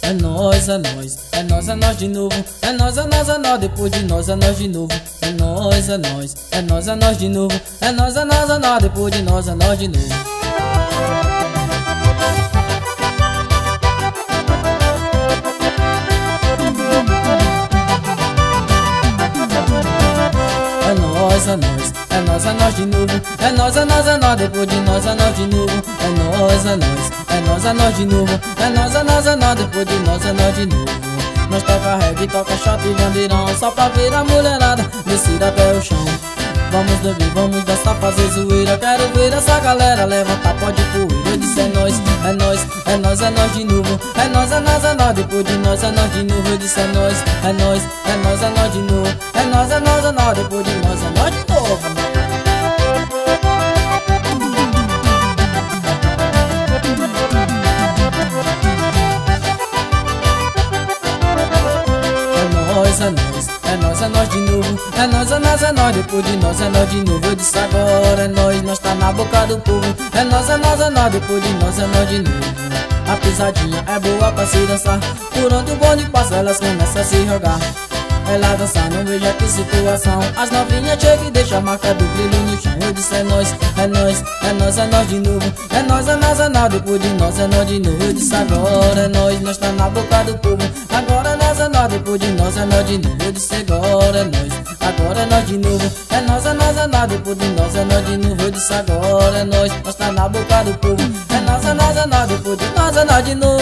É nós, é nós, é nós, é nós de novo. É nós, é nós, é nós, depois de nós é nós de novo. É nós, é nós, é nós, é nós de novo. É nós, é nós, é nós, depois de nós é nós de novo. É nós, é nós, é nós, é nós de novo. É nós, é nós, é nós, depois de nós é nós de novo. É nós, é nós, é nós, é nós de novo. É nós, é nós, é nós, depois de nós é nós de novo. Nós toca reggae, toca shot e bandeirão, só pra ver a mulherada descida até o chão. Vamos beber, vamos dançar, fazer zoeira. Quero ver essa galera levantar pó de poeira. Eu disse é nós, é nós, é nós, é nós de novo. É nós, é nós, é nós, depois de nós é nós de novo. Eu disse é nós, é nós, é nós, é nós de novo. É nós, é nós, é nós, depois de nós é nós de novo. É nós, é nós, é nós de novo. É nós, é nós, é nós, depois de nós é nós de novo. Eu disse agora é nós tá na boca do povo. É nós, é nós, é nós, depois de nós é nós de novo. A pisadinha é boa pra se dançar. Por onde o bonde passa elas começam a se jogar. Ela dançar, não veja que situação. As novinhas chegam e deixam a marca do brilho no chão. Eu disse é nós, é nós, é nós, é nós de novo. É nós, é nós, é nós, depois de nós é nós de novo. Eu disse agora é nós tá na boca do povo. Agora é nós, depois de nós é nós de novo. Eu disse agora é nós, agora é nós de novo. É nós, é nós, é nós, depois de nós é nós de novo. Eu disse agora é nós tá na boca do povo. É nós, é nós, é nós, depois de nós é nós de novo.